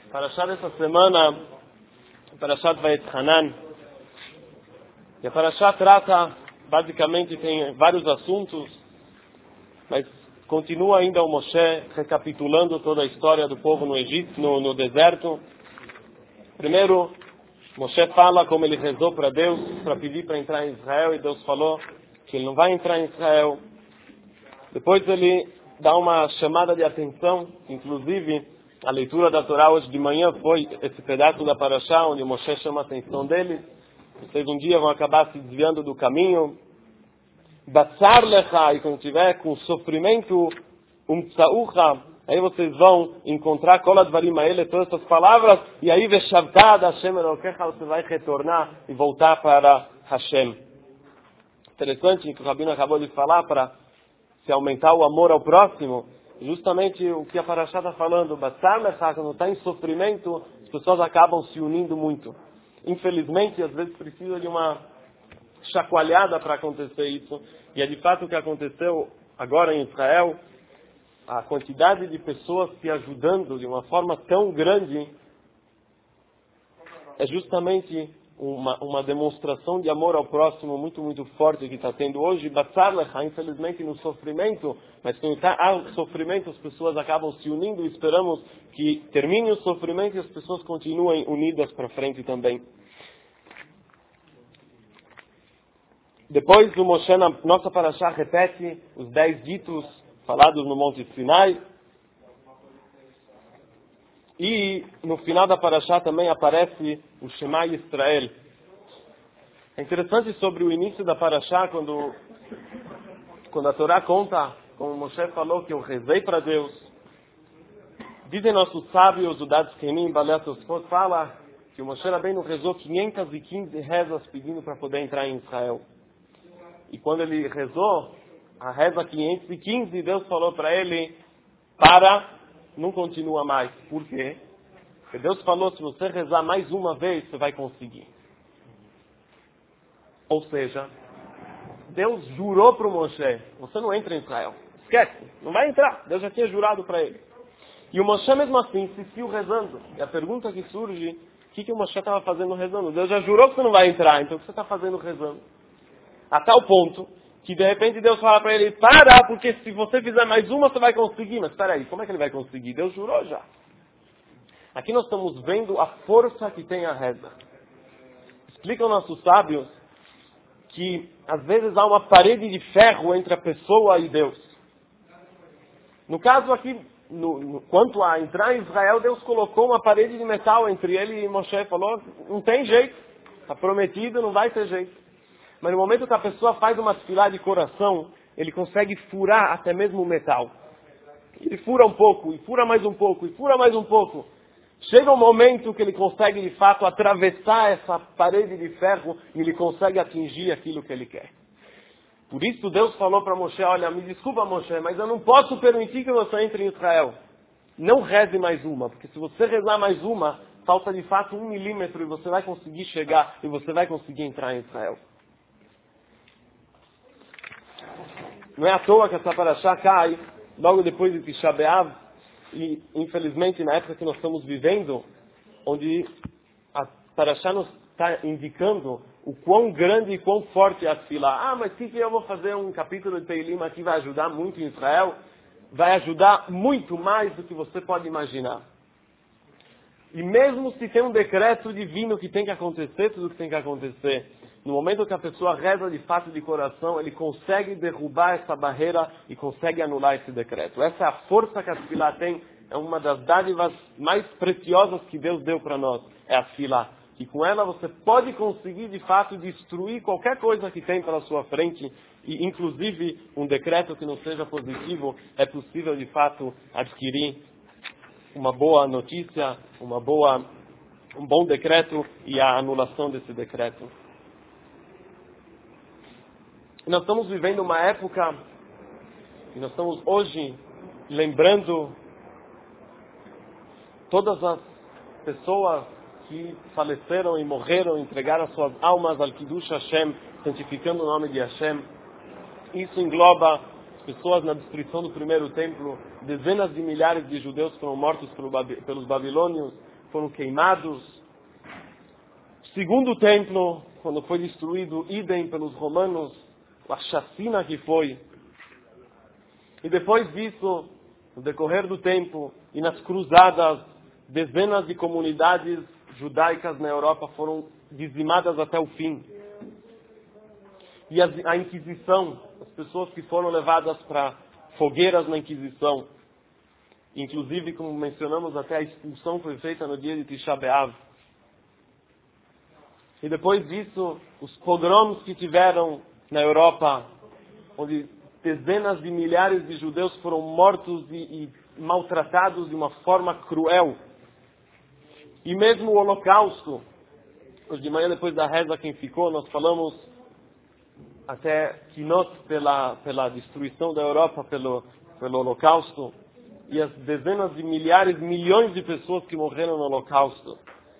Parashá dessa semana, Parashá Vaetchanan. E a Parashá trata, basicamente, tem vários assuntos, mas continua ainda o Moshe recapitulando toda a história do povo no Egito, no deserto. Primeiro, Moshe fala como ele rezou para Deus, para pedir para entrar em Israel, e Deus falou que ele não vai entrar em Israel. Depois ele dá uma chamada de atenção, inclusive a leitura da Torá hoje de manhã foi esse pedaço da Parashá, onde Moshe chama a atenção deles. Vocês um dia vão acabar se desviando do caminho. Batzar lecha, e quando tiver com sofrimento, tzaucha, aí vocês vão encontrar kol advarim haele, todas essas palavras, e aí veshavtad Hashem Elokecha, você vai retornar e voltar para Hashem. Interessante que o Rabino acabou de falar, para se aumentar o amor ao próximo, justamente o que a Parashá está falando, Batzar lecha, quando está em sofrimento, as pessoas acabam se unindo muito. Infelizmente, às vezes precisa de uma chacoalhada para acontecer isso. E é de fato o que aconteceu agora em Israel. A quantidade de pessoas se ajudando de uma forma tão grande é justamente uma demonstração de amor ao próximo muito, muito forte que está tendo hoje. Batzar lecha, infelizmente, no sofrimento, mas quando está ao sofrimento, as pessoas acabam se unindo, e esperamos que termine o sofrimento e as pessoas continuem unidas para frente também. Depois o Moshe, na nossa Parashá, repete os 10 ditos falados no Monte Sinai. E no final da Parashá também aparece o Shema Yisrael. É interessante sobre o início da Parashá, quando a Torá conta, como Moshe falou, que eu rezei para Deus. Dizem nossos sábios, o Dad Kenim, Balei Tosfot, fala que o Moshe Rabbeinu rezou 515 rezas pedindo para poder entrar em Israel. E quando ele rezou a reza 515, Deus falou para ele, não continua mais. Por quê? Porque Deus falou, se você rezar mais uma vez, você vai conseguir. Ou seja, Deus jurou para o Moshe, você não entra em Israel. Esquece, não vai entrar. Deus já tinha jurado para ele. E o Moshe mesmo assim insistiu rezando. E a pergunta que surge, o que o Moshe estava fazendo rezando? Deus já jurou que você não vai entrar, então o que você está fazendo rezando? A tal ponto que de repente Deus fala para ele, porque se você fizer mais uma, você vai conseguir. Mas espera aí, como é que ele vai conseguir? Deus jurou já. Aqui nós estamos vendo a força que tem a reza. Explicam nossos sábios que às vezes há uma parede de ferro entre a pessoa e Deus. No caso aqui, quanto a entrar em Israel, Deus colocou uma parede de metal entre ele e Moshe, falou, não tem jeito, está prometido, não vai ter jeito. Mas no momento que a pessoa faz uma tefilá de coração, ele consegue furar até mesmo o metal. Ele fura um pouco, e fura mais um pouco, e fura mais um pouco. Chega um momento que ele consegue de fato atravessar essa parede de ferro e ele consegue atingir aquilo que ele quer. Por isso Deus falou para Moshe, olha, me desculpa Moshe, mas eu não posso permitir que você entre em Israel. Não reze mais uma, porque se você rezar mais uma, falta de fato 1 milímetro e você vai conseguir chegar e você vai conseguir entrar em Israel. Não é à toa que essa Parashá cai logo depois de Tisha B'Av, e infelizmente na época que nós estamos vivendo, onde a Parashá nos está indicando o quão grande e quão forte é a Tefilá. Mas se eu vou fazer um capítulo de Teilim aqui vai ajudar muito em Israel? Vai ajudar muito mais do que você pode imaginar. E mesmo se tem um decreto divino que tem que acontecer, tudo que tem que acontecer, no momento que a pessoa reza de fato de coração, ele consegue derrubar essa barreira e consegue anular esse decreto. Essa é a força que a Tefilá tem, é uma das dádivas mais preciosas que Deus deu para nós, é a Tefilá. E com ela você pode conseguir de fato destruir qualquer coisa que tem pela sua frente, e inclusive um decreto que não seja positivo, é possível de fato adquirir uma boa notícia, um bom decreto e a anulação desse decreto. Nós estamos vivendo uma época, e nós estamos hoje lembrando todas as pessoas que faleceram e morreram, entregaram suas almas ao Kiddush Hashem, santificando o nome de Hashem. Isso engloba pessoas na destruição do primeiro templo, dezenas de milhares de judeus foram mortos pelos babilônios, foram queimados. Segundo templo, quando foi destruído idem pelos romanos, a chacina que foi. E depois disso, no decorrer do tempo e nas cruzadas, dezenas de comunidades judaicas na Europa foram dizimadas até o fim. E a Inquisição, as pessoas que foram levadas para fogueiras na Inquisição, inclusive, como mencionamos, até a expulsão foi feita no dia de Tisha B'Av. E depois disso, os pogroms que tiveram na Europa, onde dezenas de milhares de judeus foram mortos e maltratados de uma forma cruel. E mesmo o Holocausto, hoje de manhã depois da reza quem ficou, nós falamos até Kinot pela destruição da Europa, pelo Holocausto, e as dezenas de milhares, milhões de pessoas que morreram no Holocausto.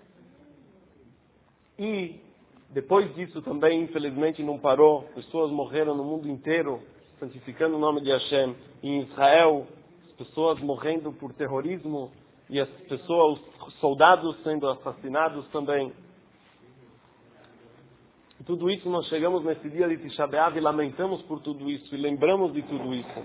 E depois disso também, infelizmente, não parou. Pessoas morreram no mundo inteiro, santificando o nome de Hashem. Em Israel, as pessoas morrendo por terrorismo e as pessoas, os soldados sendo assassinados também. E tudo isso nós chegamos nesse dia de Tisha B'Av e lamentamos por tudo isso e lembramos de tudo isso.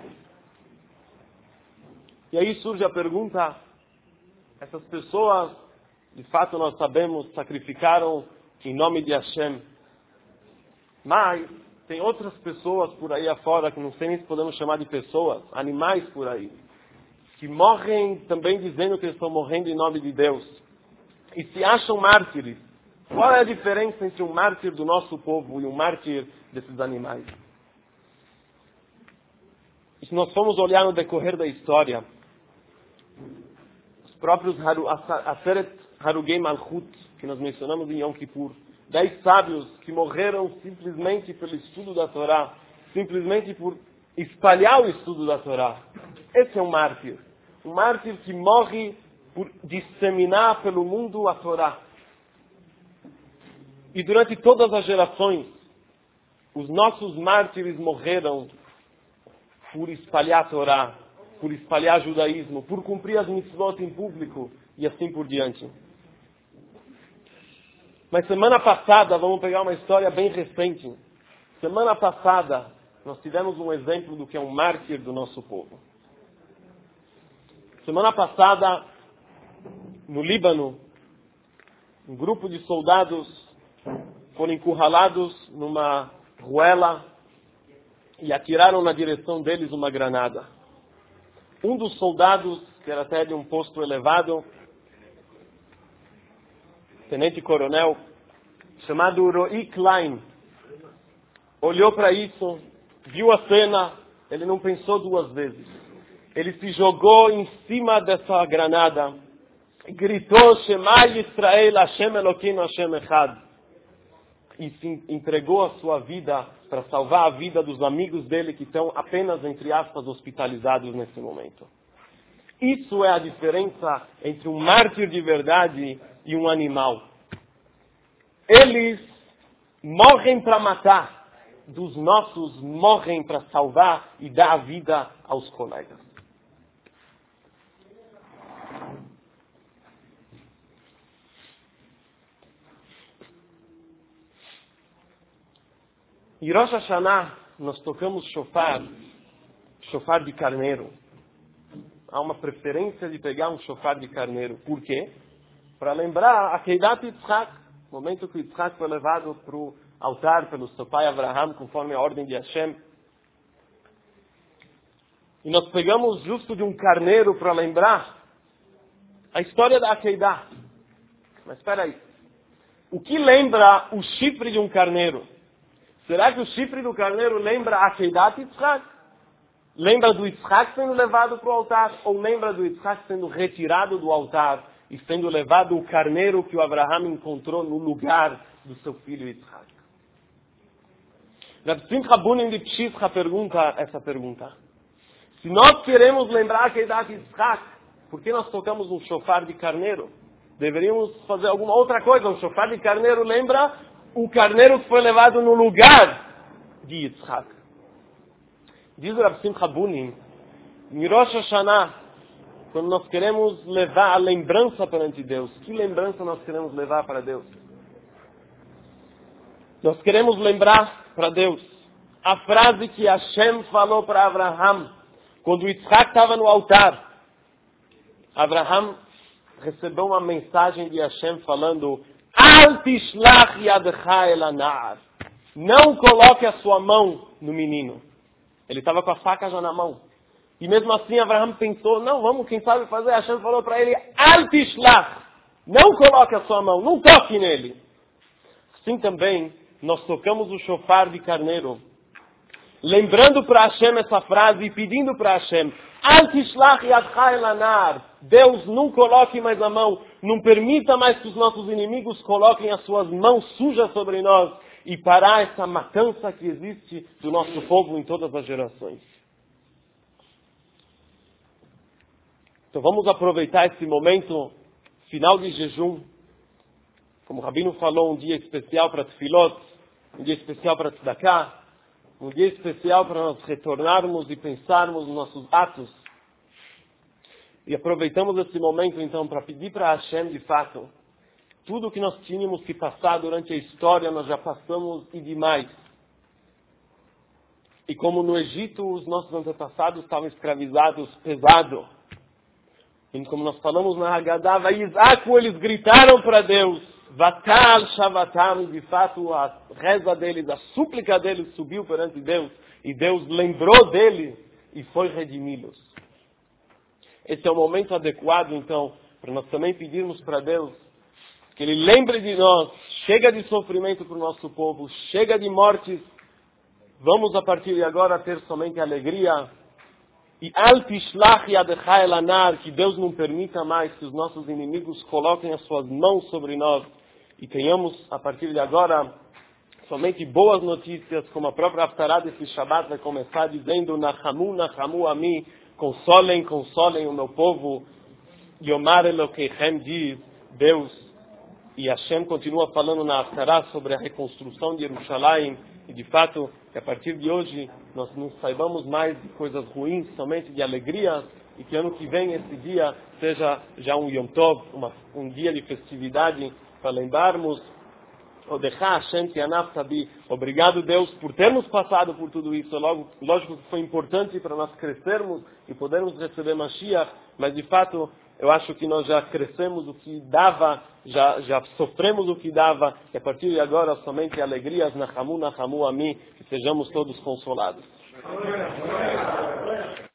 E aí surge a pergunta, essas pessoas, de fato nós sabemos, sacrificaram em nome de Hashem. Mas tem outras pessoas por aí afora, que não sei nem se podemos chamar de pessoas, animais por aí, que morrem também dizendo que estão morrendo em nome de Deus. E se acham mártires. Qual é a diferença entre um mártir do nosso povo e um mártir desses animais? E se nós formos olhar no decorrer da história, os próprios Aseret Harugei Malchut, que nós mencionamos em Yom Kippur, 10 sábios que morreram simplesmente pelo estudo da Torá, simplesmente por espalhar o estudo da Torá. Esse é um mártir. Um mártir que morre por disseminar pelo mundo a Torá. E durante todas as gerações, os nossos mártires morreram por espalhar a Torá, por espalhar o judaísmo, por cumprir as mitzvot em público e assim por diante. Mas semana passada, vamos pegar uma história bem recente. Semana passada, nós tivemos um exemplo do que é um mártir do nosso povo. Semana passada, no Líbano, um grupo de soldados foram encurralados numa ruela e atiraram na direção deles uma granada. Um dos soldados, que era até de um posto elevado, tenente-coronel, chamado Roy Klein, olhou para isso, viu a cena, ele não pensou duas vezes. Ele se jogou em cima dessa granada e gritou, Shema Yisrael, Hashem Elokeinu, Hashem Echad. E se entregou a sua vida para salvar a vida dos amigos dele que estão apenas, entre aspas, hospitalizados nesse momento. Isso é a diferença entre um mártir de verdade e um animal. Eles morrem para matar, dos nossos morrem para salvar e dar a vida aos colegas. Em Rosh Hashanah, nós tocamos shofar de carneiro. Há uma preferência de pegar um shofar de carneiro. Por quê? Para lembrar a Keidat Yitzhak, o momento que Yitzhak foi levado para o altar pelo seu pai Abraham, conforme a ordem de Hashem. E nós pegamos justo de um carneiro para lembrar a história da Keidat. Mas espera aí. O que lembra o chifre de um carneiro? Será que o chifre do carneiro lembra a Keidat Yitzhak? Lembra do Yitzhak sendo levado para o altar? Ou lembra do Yitzhak sendo retirado do altar e sendo levado o carneiro que o Abraham encontrou no lugar do seu filho Yitzhak? Rav Simcha Bunim de Pshischa pergunta essa pergunta. Se nós queremos lembrar a Keidat Yitzhak, por que nós tocamos um shofar de carneiro? Deveríamos fazer alguma outra coisa. Um shofar de carneiro lembra o carneiro que foi levado no lugar de Yitzhak. Diz Rav Simcha Bunim, em Rosh Hashanah, quando nós queremos levar a lembrança perante Deus. Que lembrança nós queremos levar para Deus? Nós queremos lembrar para Deus a frase que Hashem falou para Abraham, quando Yitzhak estava no altar. Abraham recebeu uma mensagem de Hashem falando: Al tishlach yadcha el anar. Não coloque a sua mão no menino. Ele estava com a faca já na mão. E mesmo assim Abraham pensou: não, vamos, quem sabe fazer. Hashem falou para ele: Al tishlach. Não coloque a sua mão, não toque nele. Assim também, nós tocamos o shofar de carneiro, lembrando para Hashem essa frase e pedindo para Hashem: Al tishlach yadcha el anar. Deus, não coloque mais a mão, não permita mais que os nossos inimigos coloquem as suas mãos sujas sobre nós e parar essa matança que existe do nosso povo em todas as gerações. Então vamos aproveitar esse momento, final de jejum, como o Rabino falou, um dia especial para Tefilot, um dia especial para Tzedakah, um dia especial para nós retornarmos e pensarmos nos nossos atos. E aproveitamos esse momento, então, para pedir para Hashem, de fato, tudo o que nós tínhamos que passar durante a história, nós já passamos e demais. E como no Egito os nossos antepassados estavam escravizados pesado, e como nós falamos na Haggadah, Vaizaku, eles gritaram para Deus, Vatal Shavatam, de fato a reza deles, a súplica deles subiu perante Deus, e Deus lembrou deles e foi redimi-los. Esse é o momento adequado, então, para nós também pedirmos para Deus que Ele lembre de nós. Chega de sofrimento para o nosso povo, chega de mortes. Vamos a partir de agora ter somente alegria. E al tishlach yadcha el anar, que Deus não permita mais que os nossos inimigos coloquem as suas mãos sobre nós. E tenhamos, a partir de agora, somente boas notícias, como a própria Haftarah desse Shabbat vai começar dizendo: Nachamu, Nachamu ami, consolem, consolem o meu povo. Yomar Elokeichem, diz Deus. E Hashem continua falando na Haftarah sobre a reconstrução de Jerusalém. E de fato, que a partir de hoje nós não saibamos mais de coisas ruins, somente de alegrias. E que ano que vem esse dia seja já um Yom Tov, um dia de festividade, para lembrarmos. Obrigado, Deus, por termos passado por tudo isso. Lógico que foi importante para nós crescermos e podermos receber Mashiach, mas de fato eu acho que nós já crescemos o que dava, já sofremos o que dava, e a partir de agora somente alegrias, Nachamu, Nachamu, Ami, que sejamos todos consolados.